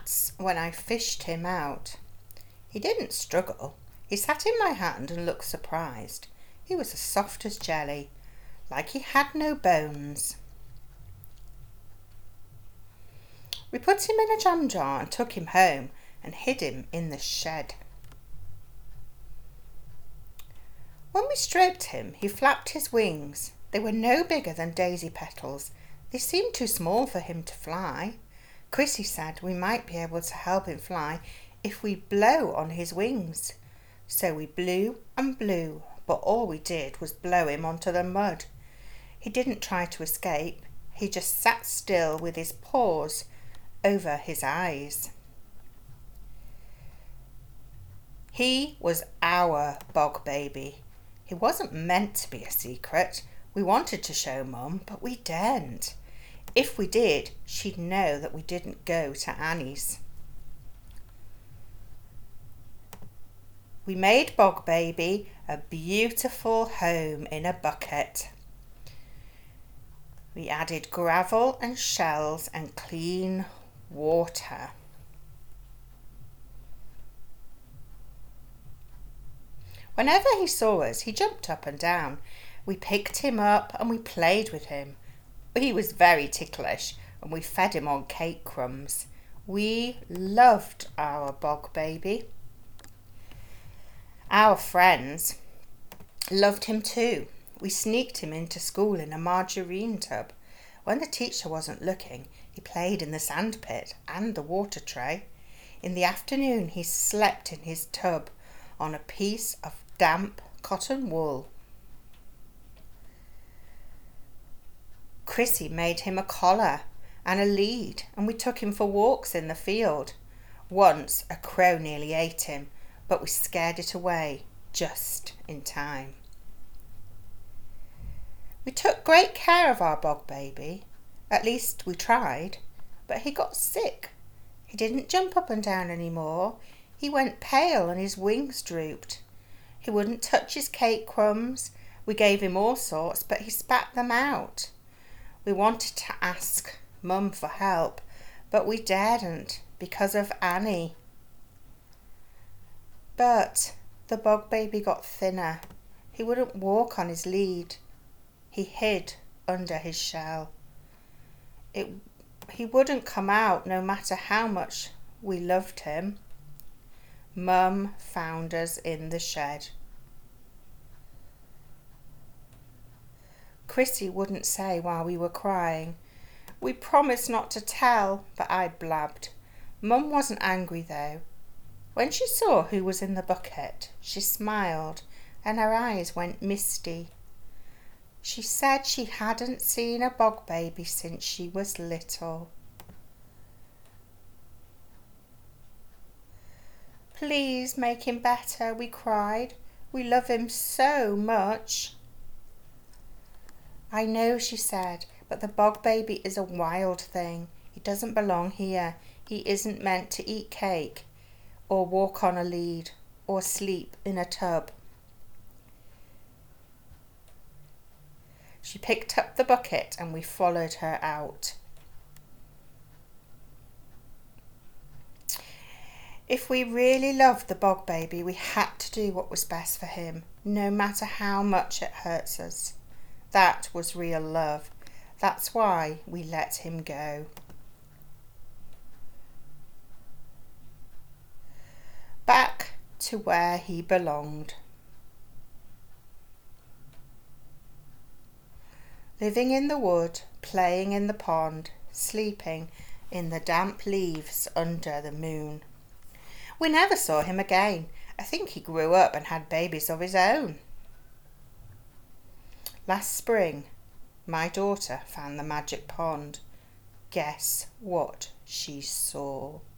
That's when I fished him out. He didn't struggle. He sat in my hand and looked surprised. He was as soft as jelly, like he had no bones. We put him in a jam jar and took him home and hid him in the shed. When we stroked him, he flapped his wings. They were no bigger than daisy petals. They seemed too small for him to fly. Chrissy said we might be able to help him fly if we blow on his wings. So we blew and blew, but all we did was blow him onto the mud. He didn't try to escape. He just sat still with his paws over his eyes. He was our bog baby. He wasn't meant to be a secret. We wanted to show Mum, but we daren't. If we did, she'd know that we didn't go to Annie's. We made Bog Baby a beautiful home in a bucket. We added gravel and shells and clean water. Whenever he saw us, he jumped up and down. We picked him up and we played with him. He was very ticklish and we fed him on cake crumbs. We loved our Bog Baby. Our friends loved him too. We sneaked him into school in a margarine tub. When the teacher wasn't looking, he played in the sandpit and the water tray. In the afternoon, he slept in his tub on a piece of damp cotton wool. Chrissy made him a collar and a lead, and we took him for walks in the field. Once a crow nearly ate him, but we scared it away just in time. We took great care of our Bog Baby. At least we tried, but he got sick. He didn't jump up and down anymore. He went pale and his wings drooped. He wouldn't touch his cake crumbs. We gave him all sorts, but he spat them out. We wanted to ask Mum for help, but we daren't because of Annie. But the Bog Baby got thinner. He wouldn't walk on his lead. He hid under his shell. He wouldn't come out no matter how much we loved him. Mum found us in the shed. Chrissy wouldn't say while we were crying. We promised not to tell, but I blabbed. Mum wasn't angry though. When she saw who was in the bucket, she smiled and her eyes went misty. She said she hadn't seen a Bog Baby since she was little. Please make him better, we cried. We love him so much. I know, she said, but the Bog Baby is a wild thing. He doesn't belong here. He isn't meant to eat cake or walk on a lead or sleep in a tub. She picked up the bucket and we followed her out. If we really loved the Bog Baby, we had to do what was best for him, no matter how much it hurts us. That was real love. That's why we let him go. Back to where he belonged. Living in the wood, playing in the pond, sleeping in the damp leaves under the moon. We never saw him again. I think he grew up and had babies of his own. Last spring, my daughter found the magic pond. Guess what she saw?